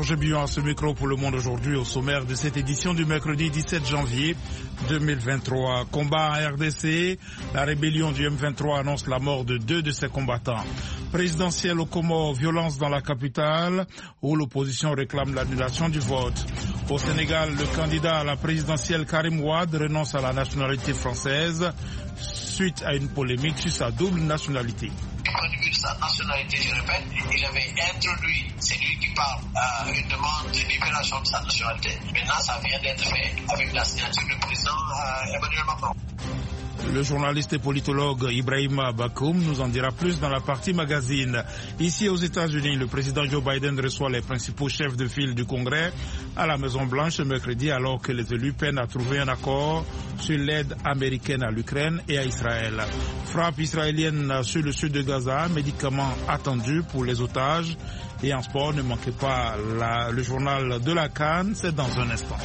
Georges Bion à ce micro pour Le Monde aujourd'hui au sommaire de cette édition du mercredi 17 janvier 2023. Combat en RDC, la rébellion du M23 annonce la mort de 2 de ses combattants. Présidentielle aux Comores, violence dans la capitale où l'opposition réclame l'annulation du vote. Au Sénégal, le candidat à la présidentielle Karim Wade renonce à la nationalité française suite à une polémique sur sa double nationalité. De sa nationalité, je répète, il avait introduit, c'est lui qui parle, une demande de libération de sa nationalité. Maintenant, ça vient d'être fait avec la signature du président Emmanuel Macron. Le journaliste et politologue Ibrahima Bakoum nous en dira plus dans la partie magazine. Ici aux États-Unis, le président Joe Biden reçoit les principaux chefs de file du Congrès à la Maison-Blanche ce mercredi alors que les élus peinent à trouver un accord sur l'aide américaine à l'Ukraine et à Israël. Frappe israélienne sur le sud de Gaza, médicaments attendus pour les otages. Et en sport, ne manquez pas le journal de la CAN, c'est dans un instant.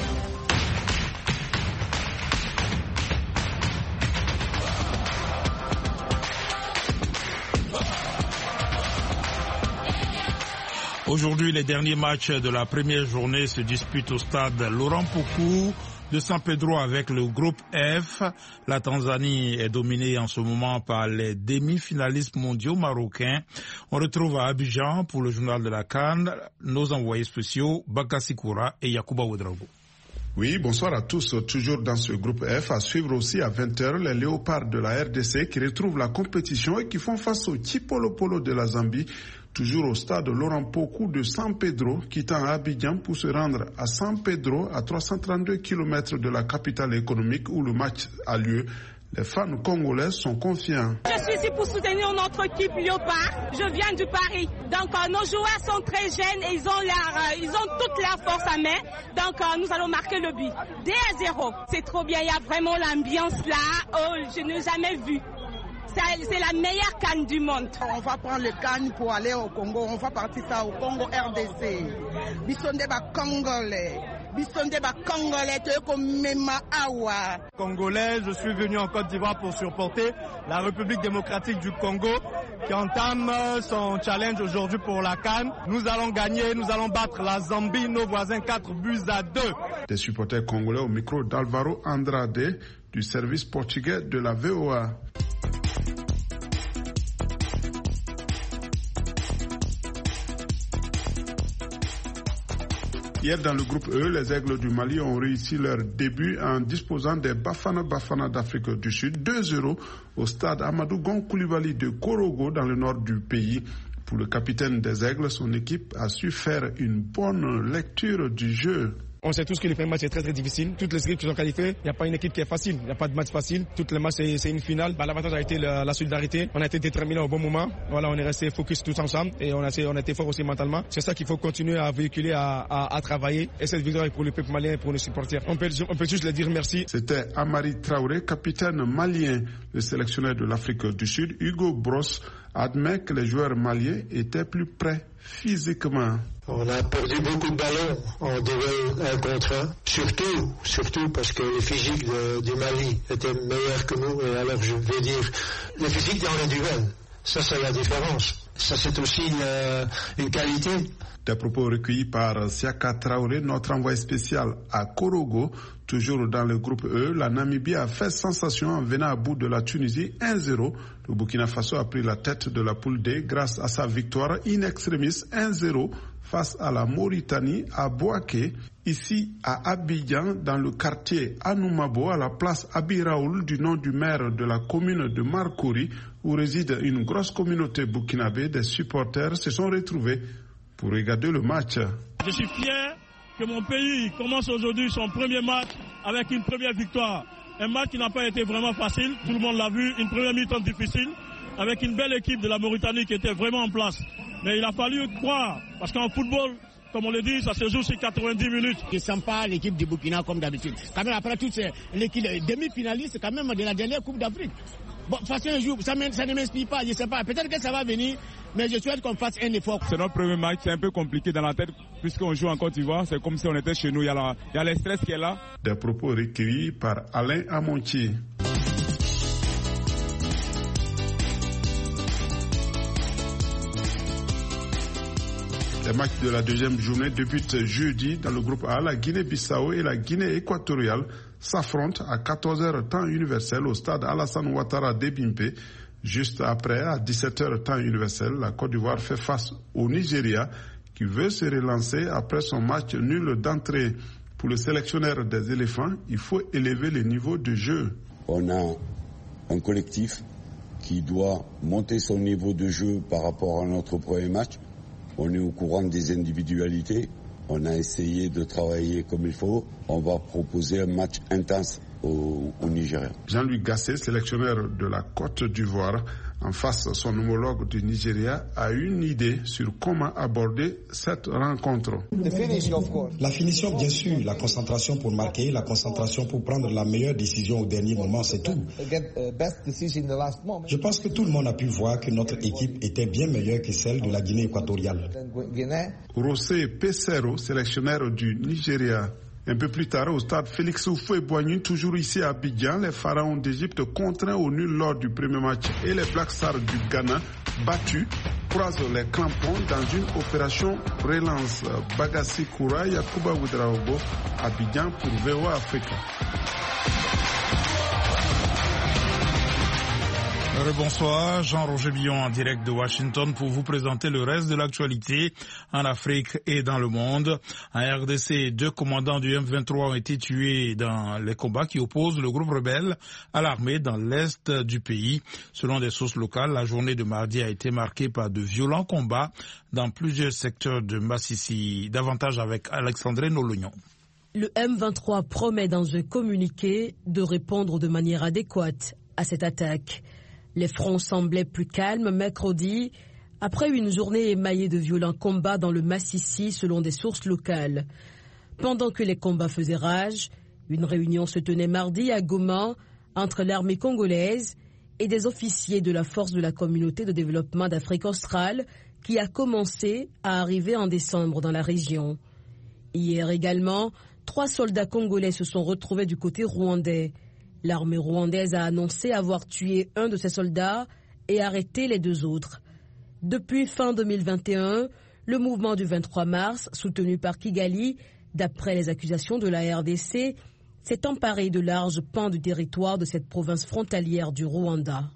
Aujourd'hui, les derniers matchs de la première journée se disputent au stade Laurent Pokou de San Pedro avec le groupe F. La Tanzanie est dominée en ce moment par les demi-finalistes mondiaux marocains. On retrouve à Abidjan pour le journal de la CAN nos envoyés spéciaux Bakassi Koura et Yacouba Ouedraogo. Oui, bonsoir à tous. Toujours dans ce groupe F, à suivre aussi à 20h les Léopards de la RDC qui retrouvent la compétition et qui font face au Chipolopolo de la Zambie. Toujours au stade Laurent Pokou de San Pedro, quittant Abidjan pour se rendre à San Pedro, à 332 km de la capitale économique où le match a lieu. Les fans congolais sont confiants. Je suis ici pour soutenir notre équipe Léopard. Je viens du Paris. Donc nos joueurs sont très jeunes et ils ont toute la force à main. Donc nous allons marquer le but. 2-0. C'est trop bien. Il y a vraiment l'ambiance là. Oh, je n'ai jamais vu. C'est la meilleure CAN du monde. On va prendre le CAN pour aller au Congo. On va partir ça au Congo RDC. Congolais, je suis venu en Côte d'Ivoire pour supporter la République démocratique du Congo qui entame son challenge aujourd'hui pour la CAN. Nous allons gagner, nous allons battre la Zambie, nos voisins 4-2. Des supporters congolais au micro d'Alvaro Andrade du service portugais de la VOA. Hier, dans le groupe E, les Aigles du Mali ont réussi leur début en disposant des Bafana Bafana d'Afrique du Sud 2-0 au stade Amadou Gon Coulibaly de Korogo dans le nord du pays. Pour le capitaine des Aigles, son équipe a su faire une bonne lecture du jeu. On sait tous que le premier match est très très difficile. Toutes les équipes qui sont qualifiées, il n'y a pas une équipe qui est facile. Il n'y a pas de match facile. Toutes les matchs, c'est une finale. L'avantage a été la solidarité. On a été déterminés au bon moment. Voilà, on est resté focus tous ensemble et on a été fort aussi mentalement. C'est ça qu'il faut continuer à véhiculer, à travailler. Et cette victoire est pour le peuple malien et pour les supporters. On peut juste leur dire merci. C'était Amari Traoré, capitaine malien. Le sélectionneur de l'Afrique du Sud, Hugo Bross, admet que les joueurs maliens étaient plus prêts physiquement. On a perdu beaucoup de ballons en duel 1 contre 1, surtout parce que les physiques du Mali étaient meilleurs que nous, et alors je vais dire, les physiques dans les duels, ça c'est la différence. Ça c'est aussi une qualité. Des propos recueillis par Siaka Traoré, notre envoyé spécial à Korogo. Toujours dans le groupe E, la Namibie a fait sensation en venant à bout de la Tunisie 1-0. Le Burkina Faso a pris la tête de la poule D grâce à sa victoire in extremis 1-0 face à la Mauritanie à Bouaké. Ici à Abidjan, dans le quartier Anoumabo, à la place Abiraoul, du nom du maire de la commune de Marcouri, où réside une grosse communauté burkinabé, des supporters se sont retrouvés pour regarder le match. Je suis fier que mon pays commence aujourd'hui son premier match avec une première victoire. Un match qui n'a pas été vraiment facile, tout le monde l'a vu, une première mi-temps difficile, avec une belle équipe de la Mauritanie qui était vraiment en place. Mais il a fallu croire, parce qu'en football, comme on le dit, ça se joue sur 90 minutes. Je ne sens pas l'équipe du Burkina comme d'habitude. Quand même, après tout, c'est l'équipe demi-finaliste quand même de la dernière Coupe d'Afrique. Bon, façon un jour, ça ne m'inspire pas, je ne sais pas. Peut-être que ça va venir, mais je souhaite qu'on fasse un effort. C'est notre premier match, c'est un peu compliqué dans la tête, puisqu'on joue en Côte d'Ivoire. C'est comme si on était chez nous, il y a le stress qui est là. Des propos recueillis par Alain Amontier. Les matchs de la deuxième journée débutent jeudi dans le groupe A. La Guinée-Bissau et la Guinée équatoriale s'affrontent à 14h temps universel au stade Alassane Ouattara d'Ebimpe. Juste après, à 17h temps universel, la Côte d'Ivoire fait face au Nigeria qui veut se relancer après son match nul d'entrée. Pour le sélectionneur des éléphants, il faut élever le niveau de jeu. On a un collectif qui doit monter son niveau de jeu par rapport à notre premier match. On est au courant des individualités. On a essayé de travailler comme il faut. On va proposer un match intense au Nigeria. Jean-Louis Gasset, sélectionneur de la Côte d'Ivoire, en face son homologue du Nigeria, a une idée sur comment aborder cette rencontre. La finition, bien sûr, la concentration pour marquer, la concentration pour prendre la meilleure décision au dernier moment, c'est tout. Je pense que tout le monde a pu voir que notre équipe était bien meilleure que celle de la Guinée équatoriale. Rossé Pesero, sélectionneur du Nigeria. Un peu plus tard, au stade Félix Houphouët-Boigny, toujours ici à Abidjan, les pharaons d'Égypte contraints au nul lors du premier match et les Black Stars du Ghana, battus, croisent les crampons dans une opération relance. Bagassi Koura, Yakuba Ouedraogo, Abidjan pour VOA Africa. Bonsoir, Jean-Roger Billon en direct de Washington pour vous présenter le reste de l'actualité en Afrique et dans le monde. En RDC, 2 commandants du M23 ont été tués dans les combats qui opposent le groupe rebelle à l'armée dans l'est du pays. Selon des sources locales, la journée de mardi a été marquée par de violents combats dans plusieurs secteurs de Massissi. Davantage avec Alexandre Nolognon. Le M23 promet dans un communiqué de répondre de manière adéquate à cette attaque. Les fronts semblaient plus calmes mercredi, après une journée émaillée de violents combats dans le Massissi selon des sources locales. Pendant que les combats faisaient rage, une réunion se tenait mardi à Goma entre l'armée congolaise et des officiers de la force de la communauté de développement d'Afrique australe qui a commencé à arriver en décembre dans la région. Hier également, 3 soldats congolais se sont retrouvés du côté rwandais. L'armée rwandaise a annoncé avoir tué un de ses soldats et arrêté les 2 autres. Depuis fin 2021, le mouvement du 23 mars, soutenu par Kigali, d'après les accusations de la RDC, s'est emparé de larges pans du territoire de cette province frontalière du Rwanda.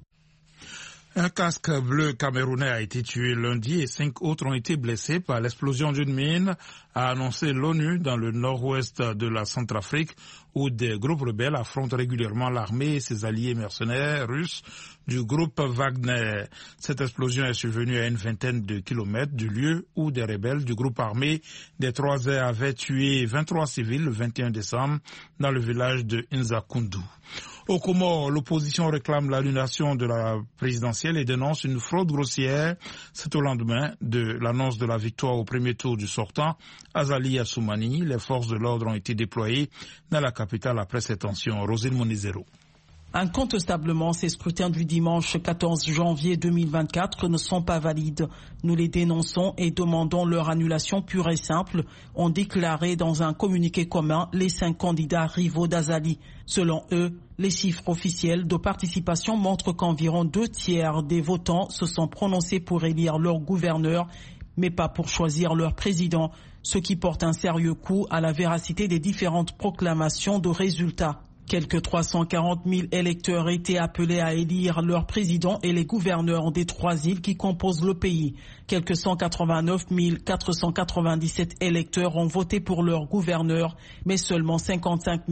Un casque bleu camerounais a été tué lundi et 5 autres ont été blessés par l'explosion d'une mine, a annoncé l'ONU dans le nord-ouest de la Centrafrique, où des groupes rebelles affrontent régulièrement l'armée et ses alliés mercenaires russes du groupe Wagner. Cette explosion est survenue à une vingtaine de kilomètres du lieu où des rebelles du groupe armé des 3 airs avaient tué 23 civils le 21 décembre dans le village de Nzakundu. Au Comores, l'opposition réclame l'annulation de la présidentielle et dénonce une fraude grossière. C'est au lendemain de l'annonce de la victoire au premier tour du sortant, Azali Assoumani. Les forces de l'ordre ont été déployées dans la capitale après ces tensions. Rosine Monizero. Incontestablement, ces scrutins du dimanche 14 janvier 2024 ne sont pas valides. Nous les dénonçons et demandons leur annulation pure et simple, ont déclaré dans un communiqué commun les 5 candidats rivaux d'Azali. Selon eux, les chiffres officiels de participation montrent qu'environ 2/3 des votants se sont prononcés pour élire leur gouverneur, mais pas pour choisir leur président, ce qui porte un sérieux coup à la véracité des différentes proclamations de résultats. Quelques 340 000 électeurs étaient appelés à élire leur président et les gouverneurs des 3 îles qui composent le pays. Quelques 189 497 électeurs ont voté pour leur gouverneur, mais seulement 55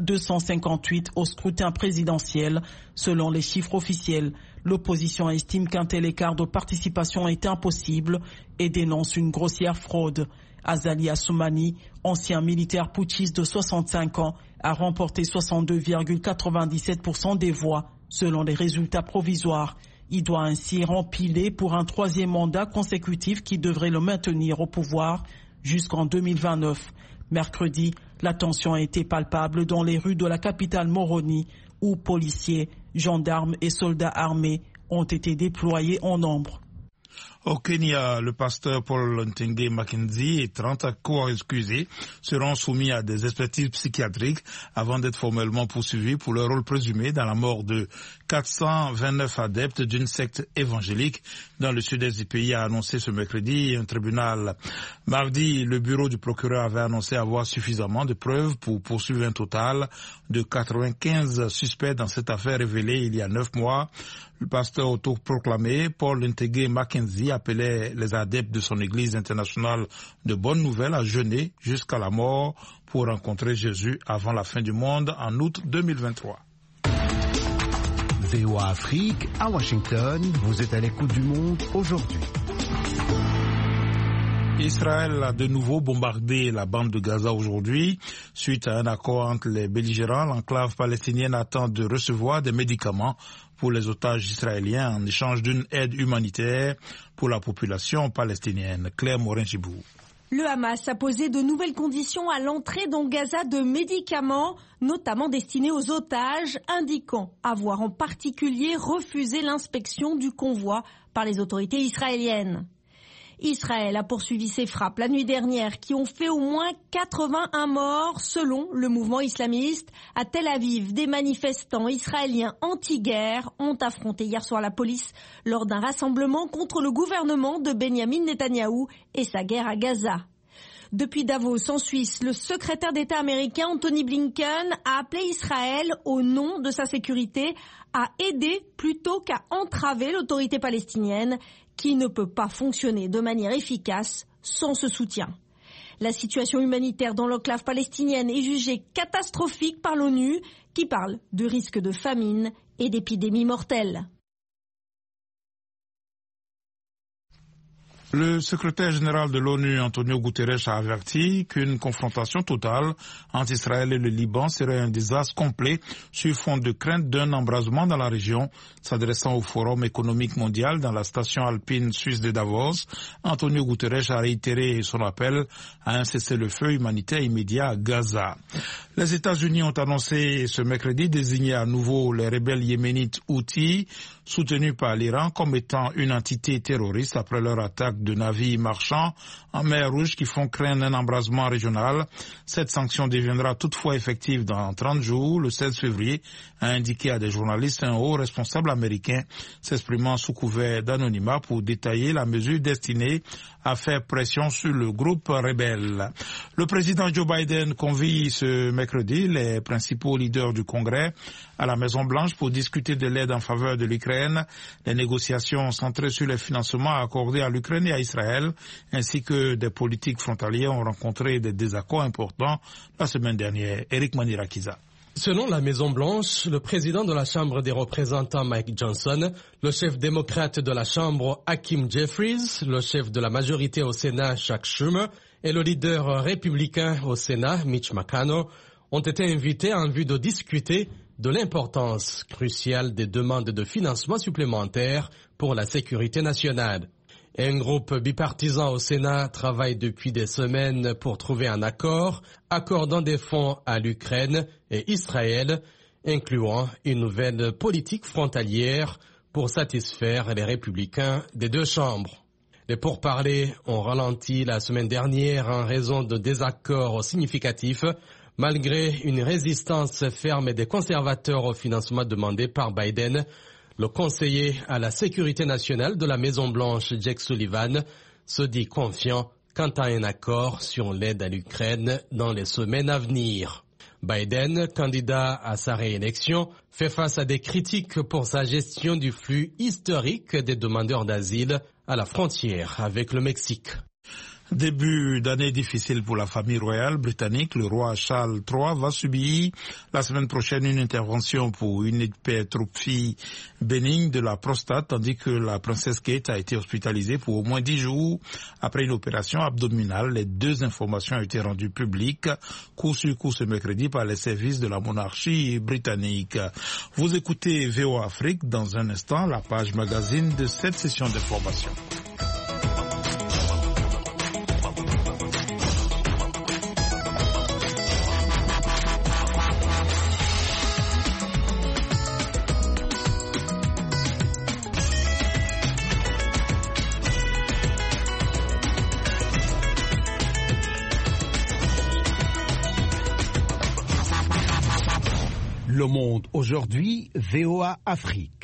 258 au scrutin présidentiel, selon les chiffres officiels. L'opposition estime qu'un tel écart de participation est impossible et dénonce une grossière fraude. Azali Assoumani, ancien militaire putschiste de 65 ans, a remporté 62,97% des voix, selon les résultats provisoires. Il doit ainsi rempiler pour un 3e mandat consécutif qui devrait le maintenir au pouvoir jusqu'en 2029. Mercredi, la tension a été palpable dans les rues de la capitale Moroni, où policiers, gendarmes et soldats armés ont été déployés en nombre. Au Kenya, le pasteur Paul Ntenge Mackenzie et 30 co-excusés seront soumis à des expertises psychiatriques avant d'être formellement poursuivis pour leur rôle présumé dans la mort de 429 adeptes d'une secte évangélique dans le sud-est du pays, a annoncé ce mercredi un tribunal. Mardi, le bureau du procureur avait annoncé avoir suffisamment de preuves pour poursuivre un total de 95 suspects dans cette affaire révélée il y a 9 mois. Le pasteur autoproclamé Paul Nteghe Mackenzie appelait les adeptes de son église internationale de Bonne Nouvelle à jeûner jusqu'à la mort pour rencontrer Jésus avant la fin du monde en août 2023. VOA Afrique, à Washington, vous êtes à l'écoute du monde aujourd'hui. Israël a de nouveau bombardé la bande de Gaza aujourd'hui. Suite à un accord entre les belligérants, l'enclave palestinienne attend de recevoir des médicaments pour les otages israéliens en échange d'une aide humanitaire pour la population palestinienne. Claire Morin-Chibou. Le Hamas a posé de nouvelles conditions à l'entrée dans Gaza de médicaments, notamment destinés aux otages, indiquant avoir en particulier refusé l'inspection du convoi par les autorités israéliennes. Israël a poursuivi ses frappes la nuit dernière qui ont fait au moins 81 morts selon le mouvement islamiste. À Tel Aviv, des manifestants israéliens anti-guerre ont affronté hier soir la police lors d'un rassemblement contre le gouvernement de Benyamin Netanyahou et sa guerre à Gaza. Depuis Davos, en Suisse, le secrétaire d'État américain Anthony Blinken a appelé Israël, au nom de sa sécurité, à aider plutôt qu'à entraver l'autorité palestinienne qui ne peut pas fonctionner de manière efficace sans ce soutien. La situation humanitaire dans l'enclave palestinienne est jugée catastrophique par l'ONU, qui parle de risque de famine et d'épidémies mortelles. Le secrétaire général de l'ONU, Antonio Guterres, a averti qu'une confrontation totale entre Israël et le Liban serait un désastre complet sur fond de crainte d'un embrasement dans la région. S'adressant au Forum économique mondial dans la station alpine suisse de Davos, Antonio Guterres a réitéré son appel à un cessez-le-feu humanitaire immédiat à Gaza. Les États-Unis ont annoncé ce mercredi désigner à nouveau les rebelles yéménites Houthis, soutenus par l'Iran, comme étant une entité terroriste après leur attaque de navires marchands en mer Rouge qui font craindre un embrasement régional. Cette sanction deviendra toutefois effective dans 30 jours. Le 16 février, a indiqué à des journalistes un haut responsable américain s'exprimant sous couvert d'anonymat pour détailler la mesure destinée à faire pression sur le groupe rebelle. Le président Joe Biden convie ce mercredi les principaux leaders du Congrès à la Maison-Blanche pour discuter de l'aide en faveur de l'Ukraine. Les négociations centrées sur les financements accordés à l'Ukraine et à Israël, ainsi que des politiques frontalières, ont rencontré des désaccords importants la semaine dernière. Eric Manirakiza. Selon la Maison-Blanche, le président de la Chambre des représentants Mike Johnson, le chef démocrate de la Chambre Hakeem Jeffries, le chef de la majorité au Sénat Chuck Schumer et le leader républicain au Sénat Mitch McConnell ont été invités en vue de discuter de l'importance cruciale des demandes de financement supplémentaires pour la sécurité nationale. Un groupe bipartisan au Sénat travaille depuis des semaines pour trouver un accord accordant des fonds à l'Ukraine et Israël, incluant une nouvelle politique frontalière pour satisfaire les républicains des deux chambres. Les pourparlers ont ralenti la semaine dernière en raison de désaccords significatifs, malgré une résistance ferme des conservateurs au financement demandé par Biden. Le conseiller à la sécurité nationale de la Maison-Blanche, Jake Sullivan, se dit confiant quant à un accord sur l'aide à l'Ukraine dans les semaines à venir. Biden, candidat à sa réélection, fait face à des critiques pour sa gestion du flux historique des demandeurs d'asile à la frontière avec le Mexique. Début d'année difficile pour la famille royale britannique. Le roi Charles III va subir la semaine prochaine une intervention pour une hypertrophie bénigne de la prostate, tandis que la princesse Kate a été hospitalisée pour au moins 10 jours après une opération abdominale. Les deux informations ont été rendues publiques coup sur coup ce mercredi par les services de la monarchie britannique. Vous écoutez VOA Afrique. Dans un instant, la page magazine de cette session d'information. Le Monde aujourd'hui, VOA Afrique.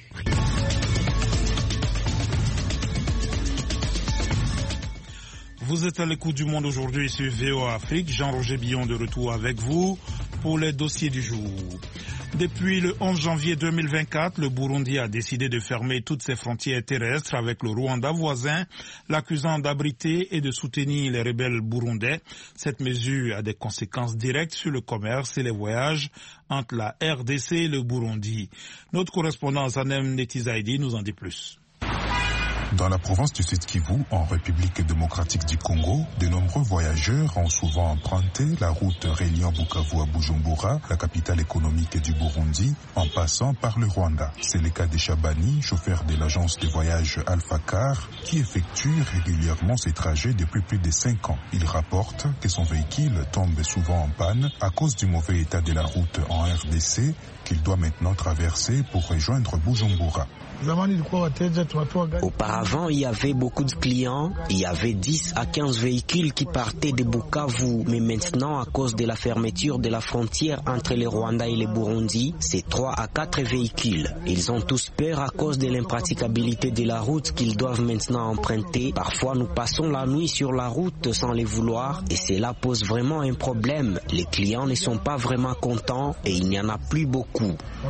Vous êtes à l'écoute du Monde aujourd'hui sur VOA Afrique. Jean-Roger Billon de retour avec vous pour les dossiers du jour. Depuis le 11 janvier 2024, le Burundi a décidé de fermer toutes ses frontières terrestres avec le Rwanda voisin, l'accusant d'abriter et de soutenir les rebelles burundais. Cette mesure a des conséquences directes sur le commerce et les voyages entre la RDC et le Burundi. Notre correspondant Zanem Netizaidi nous en dit plus. Dans la province du Sud-Kivu, en République démocratique du Congo, de nombreux voyageurs ont souvent emprunté la route reliant Bukavu à Bujumbura, la capitale économique du Burundi, en passant par le Rwanda. C'est le cas de Chabani, chauffeur de l'agence de voyage Alpha Car, qui effectue régulièrement ces trajets depuis plus de 5 ans. Il rapporte que son véhicule tombe souvent en panne à cause du mauvais état de la route en RDC qu'il doit maintenant traverser pour rejoindre Bujumbura. Auparavant, il y avait beaucoup de clients, il y avait 10 à 15 véhicules qui partaient de Bukavu, mais maintenant, à cause de la fermeture de la frontière entre le Rwanda et le Burundi, c'est 3 à 4 véhicules. Ils ont tous peur à cause de l'impraticabilité de la route qu'ils doivent maintenant emprunter. Parfois, nous passons la nuit sur la route sans le vouloir et cela pose vraiment un problème. Les clients ne sont pas vraiment contents et il n'y en a plus beaucoup.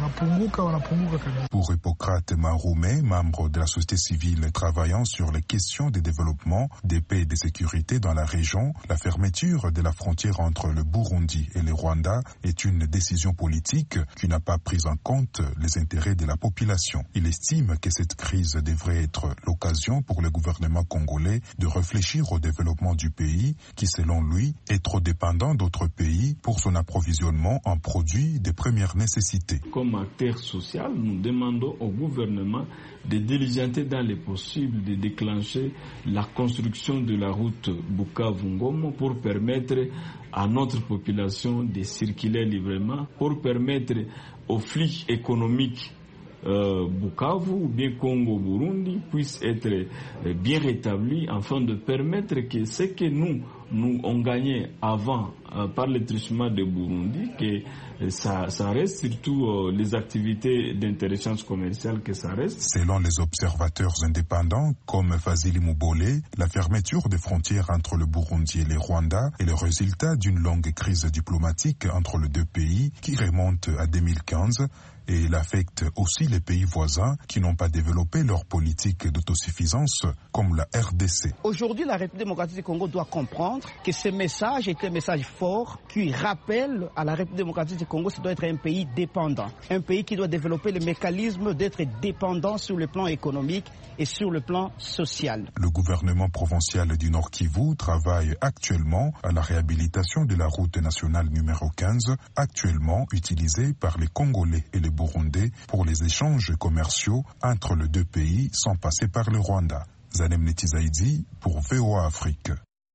Pour Hippocrate Maroumé, membre de la société civile travaillant sur les questions de développement, de paix et de sécurité dans la région, la fermeture de la frontière entre le Burundi et le Rwanda est une décision politique qui n'a pas pris en compte les intérêts de la population. Il estime que cette crise devrait être l'occasion pour le gouvernement congolais de réfléchir au développement du pays qui, selon lui, est trop dépendant d'autres pays pour son approvisionnement en produits de première nécessité. Comme acteur social, nous demandons au gouvernement de diligenter dans les possibles de déclencher la construction de la route Bukavu-Ngoma pour permettre à notre population de circuler librement, pour permettre aux flux économiques Bukavu ou bien Congo-Burundi puissent être bien rétablis afin de permettre que ce que nous on gagnait avant par le truchement de Burundi, que ça reste surtout les activités d'intelligence commerciale que ça reste. Selon les observateurs indépendants comme Fazili Moubole, la fermeture des frontières entre le Burundi et le Rwanda est le résultat d'une longue crise diplomatique entre les deux pays qui remonte à 2015 et il affecte aussi les pays voisins qui n'ont pas développé leur politique d'autosuffisance comme la RDC. Aujourd'hui, la République démocratique du Congo doit comprendre que ce message est un message fort qui rappelle à la République démocratique du Congo que ça doit être un pays dépendant, un pays qui doit développer le mécanisme d'être dépendant sur le plan économique et sur le plan social. Le gouvernement provincial du Nord Kivu travaille actuellement à la réhabilitation de la route nationale numéro 15, actuellement utilisée par les Congolais et les Burundais pour les échanges commerciaux entre les deux pays sans passer par le Rwanda. Zanem Netizaidi pour VOA Afrique.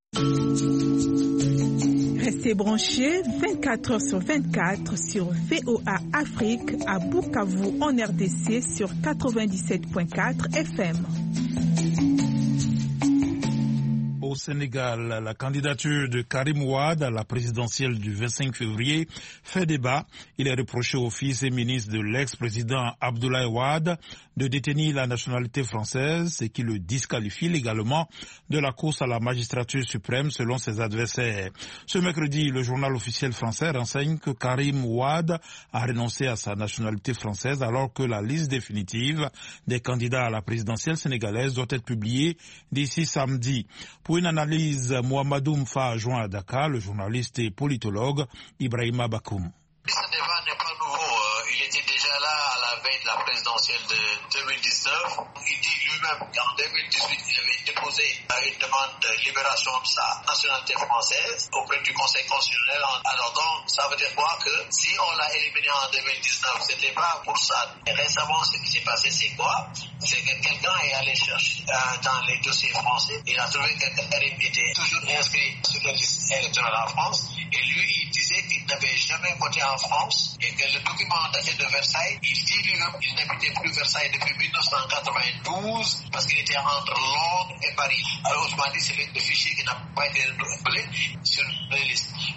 Restez branchés 24 heures sur 24 sur VOA Afrique à Bukavu en RDC sur 97.4 FM. Au Sénégal, la candidature de Karim Wade à la présidentielle du 25 février fait débat. Il est reproché au fils et ministre de l'ex-président Abdoulaye Wade de détenir la nationalité française, ce qui le disqualifie légalement de la course à la magistrature suprême selon ses adversaires. Ce mercredi, le journal officiel français renseigne que Karim Wade a renoncé à sa nationalité française alors que la liste définitive des candidats à la présidentielle sénégalaise doit être publiée d'ici samedi. Pour une analyse, Mohamedou Mfa a joint à Dakar le journaliste et politologue Ibrahima Bakoum. Ce débat n'est pas nouveau. Il était déjà là à la veille de la présidentielle de 2019. Il dit lui-même qu'en 2018, il avait déposé une demande de libération de sa nationalité française auprès du Conseil constitutionnel. Alors donc, ça veut dire quoi? Que si on l'a éliminé en 2019, c'était pas pour ça. Et récemment, ce qui s'est passé, c'est quoi? C'est que quelqu'un est allé chercher dans les dossiers français. Il a trouvé que Karim était toujours inscrit sur la liste électorale en France. Et lui, il disait qu'il n'avait jamais voté en France et que le document daté de Versailles, il dit lui-même qu'il n'habitait plus Versailles depuis 1992 parce qu'il était entre Londres et Paris. Alors, autrement dit, c'est le fichier qui n'a pas été renouvelé sur les listes.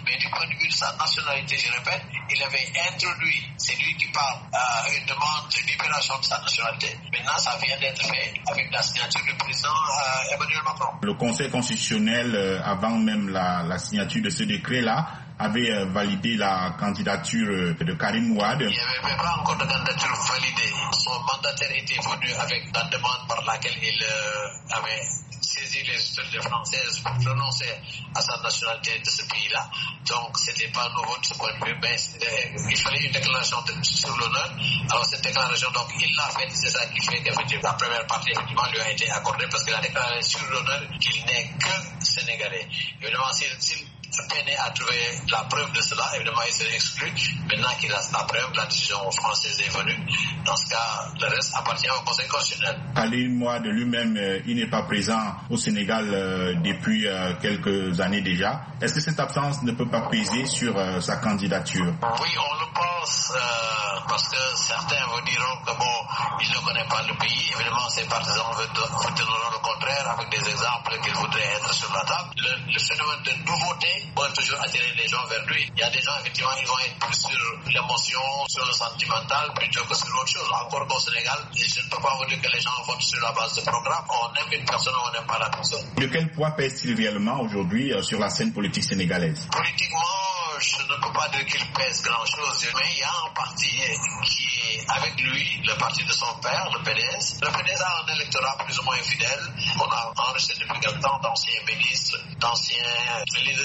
mais du point de vue de sa nationalité, je répète, il avait introduit, c'est lui qui parle, une demande de libération de sa nationalité. Maintenant, ça vient d'être fait avec la signature du président Emmanuel Macron. Le Conseil constitutionnel, avant même la signature de ce décret-là, avait validé la candidature de Karim Wade. Il n'y avait pas encore de candidature validée. Son mandataire était venu avec la demande par laquelle il avait saisi les autorités françaises pour prononcer à sa nationalité de ce pays-là. Donc, c'était pas nouveau de ce point de vue, mais il fallait une déclaration sur l'honneur. Alors, cette déclaration, donc, il l'a faite. C'est ça qui fait qu'effectivement, la première partie, effectivement, lui a été accordée parce qu'il a déclaré sur l'honneur qu'il n'est que sénégalais. Évidemment, s'il peinait à trouver la preuve de cela, évidemment, il serait exclu. Maintenant qu'il a la preuve, la décision française est venue. Dans ce cas, le reste appartient au Conseil constitutionnel. Karim Wade lui-même, il n'est pas présent au Sénégal depuis quelques années déjà. Est-ce que cette absence ne peut pas peser sur sa candidature? Oui, on le pense, parce que certains vous diront que bon, il ne connaît pas le pays. Évidemment, ses partisans vous diront le contraire avec des exemples qu'il voudrait être sur la table. Le phénomène de nouveauté va toujours attirer les gens vers lui. Il y a des gens, effectivement, ils vont être plus sur l'émotion, sur le sentimental, plutôt que sur autre chose. Encore qu'au Sénégal, je ne peux pas vous dire que les gens votent sur la base de programme. On aime une personne ou on n'aime pas la personne. De quel poids pèse-t-il réellement aujourd'hui sur la scène politique sénégalaise? Politiquement, je ne peux pas dire qu'il pèse grand-chose, mais il y a un parti qui est avec lui, le parti de son père, le PDS. Le PDS a un électorat plus ou moins fidèle. On a enregistré depuis quelque temps d'anciens ministres, d'anciens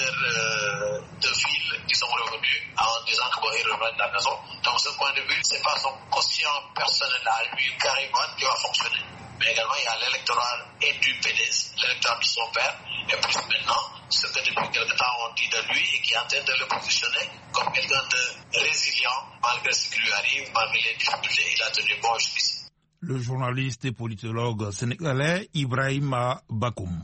leaders de ville qui sont revenus en disant qu'ils reviennent de la maison. Donc, ce point de vue, ce n'est pas son quotient personnel à lui, Karim Wade, qui va fonctionner. Mais également, il y a l'électorat et du PDS, l'électorat de son père, et plus maintenant, ce que depuis quelque temps on dit de lui et qui est en train de le positionner comme quelqu'un de résilient, malgré ce qui lui arrive, malgré les difficultés, il a tenu bon jusqu'ici. Le journaliste et politologue sénégalais Ibrahima Bakoum.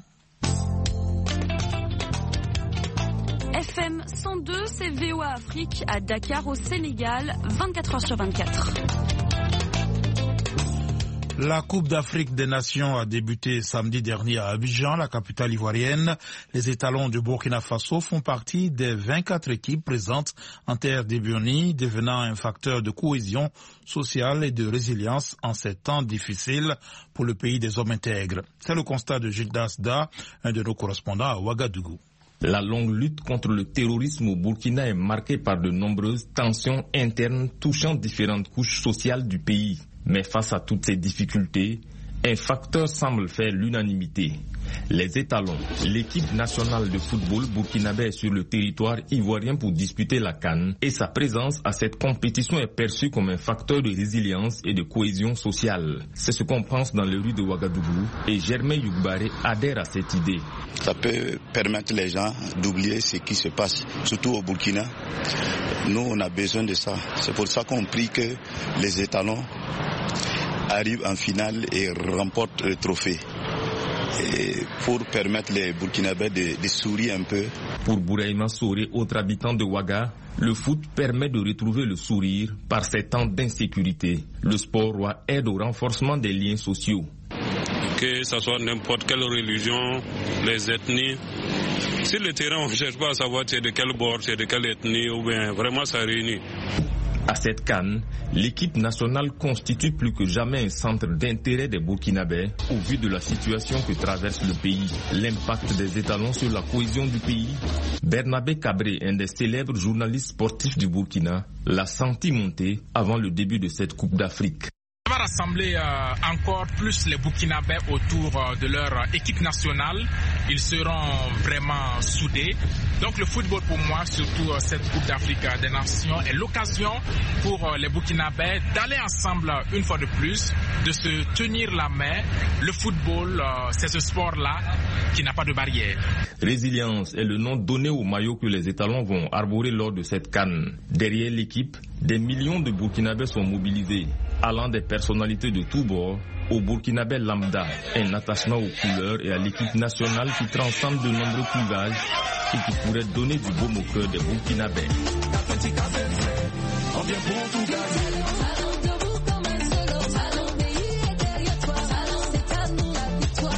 FM 102, c'est VOA Afrique à Dakar au Sénégal, 24h/24. La Coupe d'Afrique des Nations a débuté samedi dernier à Abidjan, la capitale ivoirienne. Les étalons du Burkina Faso font partie des 24 équipes présentes en terre d'Ebony, devenant un facteur de cohésion sociale et de résilience en ces temps difficiles pour le pays des hommes intègres. C'est le constat de Gildas Da, un de nos correspondants à Ouagadougou. La longue lutte contre le terrorisme au Burkina est marquée par de nombreuses tensions internes touchant différentes couches sociales du pays. Mais face à toutes ces difficultés, un facteur semble faire l'unanimité. Les étalons, l'équipe nationale de football burkinabé est sur le territoire ivoirien pour disputer la CAN et sa présence à cette compétition est perçue comme un facteur de résilience et de cohésion sociale. C'est ce qu'on pense dans les rues de Ouagadougou et Germain Yougbaré adhère à cette idée. Ça peut permettre les gens d'oublier ce qui se passe, surtout au Burkina. Nous, on a besoin de ça. C'est pour ça qu'on prie que les étalons arrivent en finale et remportent le trophée. Et pour permettre les Burkinabés de sourire un peu. Pour Bouraïma Soré, autre habitant de Ouaga, le foot permet de retrouver le sourire par ces temps d'insécurité. Le sport aide au renforcement des liens sociaux. Que ce soit n'importe quelle religion, les ethnies, sur le terrain on ne cherche pas à savoir c'est de quel bord, c'est de quelle ethnie ou bien vraiment ça réunit. À cette CAN, l'équipe nationale constitue plus que jamais un centre d'intérêt des Burkinabés au vu de la situation que traverse le pays. L'impact des étalons sur la cohésion du pays. Bernabé Cabré, un des célèbres journalistes sportifs du Burkina, l'a senti monter avant le début de cette Coupe d'Afrique. Ça va rassembler encore plus les Burkinabés autour de leur équipe nationale. Ils seront vraiment soudés. Donc le football pour moi, surtout cette Coupe d'Afrique des Nations, est l'occasion pour les Burkinabés d'aller ensemble une fois de plus, de se tenir la main. Le football, c'est ce sport-là qui n'a pas de barrière. Résilience est le nom donné au maillot que les étalons vont arborer lors de cette CAN. Derrière l'équipe, des millions de Burkinabés sont mobilisés, allant des personnalités de tous bords au Burkinabé lambda, un attachement aux couleurs et à l'équipe nationale qui transcende de nombreux clivages et qui pourrait donner du baume au cœur des Burkinabés.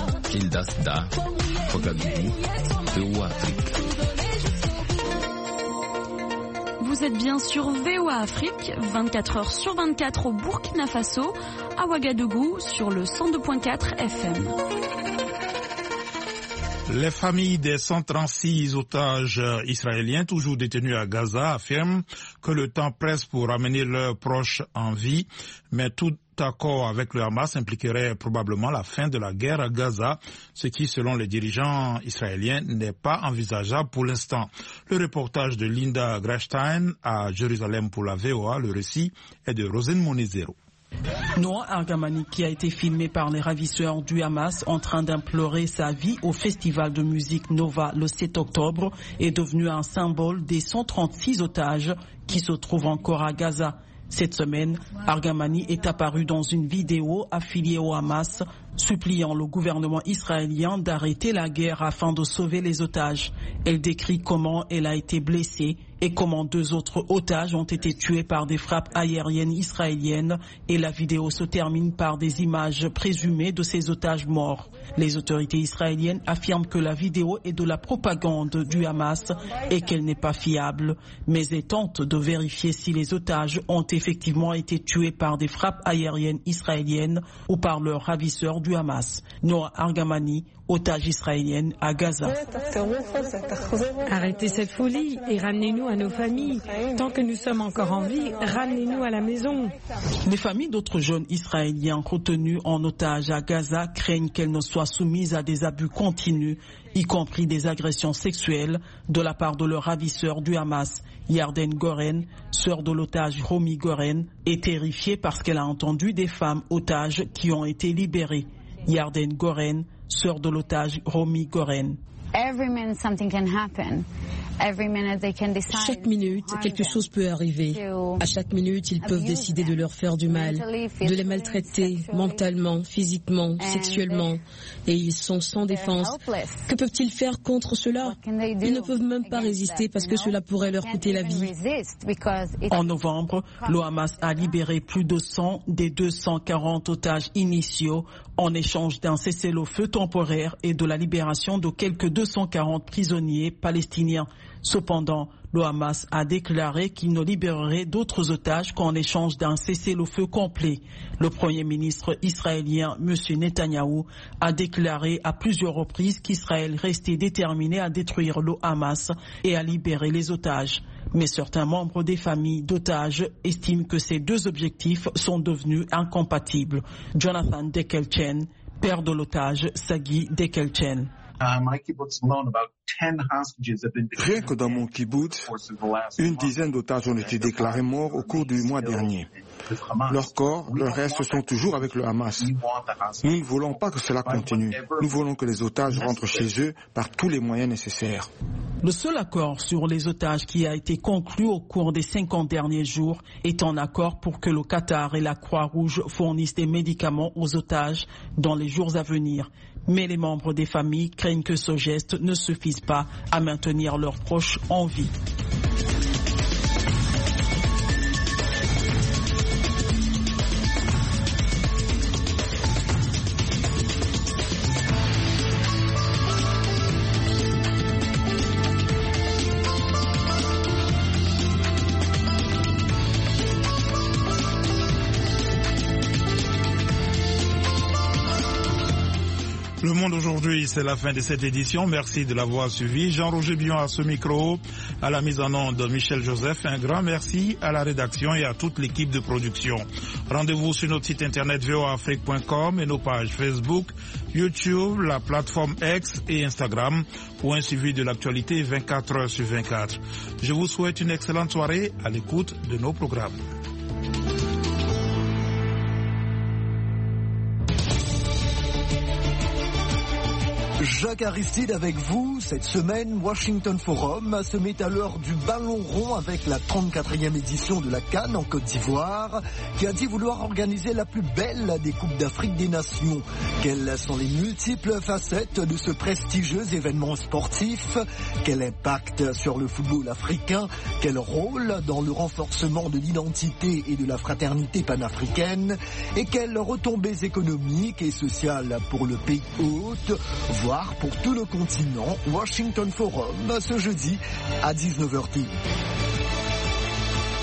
Gildas Da, Ouagadougou, VOA Afrique. Vous êtes bien sur VOA Afrique, 24 heures sur 24 au Burkina Faso, à Ouagadougou sur le 102.4 FM. Les familles des 136 otages israéliens toujours détenus à Gaza affirment que le temps presse pour ramener leurs proches en vie, mais tout accord avec le Hamas impliquerait probablement la fin de la guerre à Gaza, ce qui, selon les dirigeants israéliens, n'est pas envisageable pour l'instant. Le reportage de Linda Grashstein à Jérusalem pour la VOA, le récit est de Rosine Monezero. Noah Argamani, qui a été filmé par les ravisseurs du Hamas en train d'implorer sa vie au festival de musique Nova le 7 octobre, est devenu un symbole des 136 otages qui se trouvent encore à Gaza. Cette semaine, Argamani est apparu dans une vidéo affiliée au Hamas, suppliant le gouvernement israélien d'arrêter la guerre afin de sauver les otages. Elle décrit comment elle a été blessée et comment 2 autres otages ont été tués par des frappes aériennes israéliennes, et la vidéo se termine par des images présumées de ces otages morts. Les autorités israéliennes affirment que la vidéo est de la propagande du Hamas et qu'elle n'est pas fiable, mais elles tentent de vérifier si les otages ont effectivement été tués par des frappes aériennes israéliennes ou par leurs ravisseurs du Hamas. Noah Argamani, otage israélienne à Gaza. Arrêtez cette folie et ramenez-nous à nos familles. Tant que nous sommes encore en vie, ramenez-nous à la maison. Les familles d'autres jeunes Israéliens retenus en otage à Gaza craignent qu'elles ne soient soumises à des abus continus, y compris des agressions sexuelles de la part de leurs ravisseurs du Hamas. Yarden Goren, sœur de l'otage Romi Goren, est terrifiée parce qu'elle a entendu des femmes otages qui ont été libérées. Yarden Goren, sœur de l'otage Romi Goren. Chaque minute, quelque chose peut arriver. À chaque minute, ils peuvent décider de leur faire du mal, de les maltraiter mentalement, physiquement, sexuellement. Et ils sont sans défense. Que peuvent-ils faire contre cela? Ils ne peuvent même pas résister parce que cela pourrait leur coûter la vie. En novembre, le Hamas a libéré plus de 100 des 240 otages initiaux en échange d'un cessez-le-feu temporaire et de la libération de quelques 240 prisonniers palestiniens. Cependant, le Hamas a déclaré qu'il ne libérerait d'autres otages qu'en échange d'un cessez-le-feu complet. Le Premier ministre israélien, M. Netanyahou, a déclaré à plusieurs reprises qu'Israël restait déterminé à détruire le Hamas et à libérer les otages. Mais certains membres des familles d'otages estiment que ces 2 objectifs sont devenus incompatibles. Jonathan Dekelchen, père de l'otage Sagi Dekelchen. Rien que dans mon kibbutz, une dizaine d'otages ont été déclarés morts au cours du mois dernier. Leurs corps, leurs restes sont toujours avec le Hamas. Nous ne voulons pas que cela continue. Nous voulons que les otages rentrent chez eux par tous les moyens nécessaires. Le seul accord sur les otages qui a été conclu au cours des 50 derniers jours est un accord pour que le Qatar et la Croix-Rouge fournissent des médicaments aux otages dans les jours à venir. Mais les membres des familles craignent que ce geste ne suffise pas à maintenir leurs proches en vie. Le Monde aujourd'hui, c'est la fin de cette édition. Merci de l'avoir suivi. Jean-Roger Bion à ce micro, à la mise en onde Michel Joseph. Un grand merci à la rédaction et à toute l'équipe de production. Rendez-vous sur notre site internet voaafrique.com et nos pages Facebook, YouTube, la plateforme X et Instagram pour un suivi de l'actualité 24 heures sur 24. Je vous souhaite une excellente soirée à l'écoute de nos programmes. Jacques Aristide avec vous. Cette semaine, Washington Forum se met à l'heure du ballon rond avec la 34e édition de la CAN en Côte d'Ivoire, qui a dit vouloir organiser la plus belle des Coupes d'Afrique des Nations. Quelles sont les multiples facettes de ce prestigieux événement sportif? Quel impact sur le football africain? Quel rôle dans le renforcement de l'identité et de la fraternité panafricaine? Et quelles retombées économiques et sociales pour le pays hôte, voire pour tout le continent? Washington Forum ce jeudi à 19h.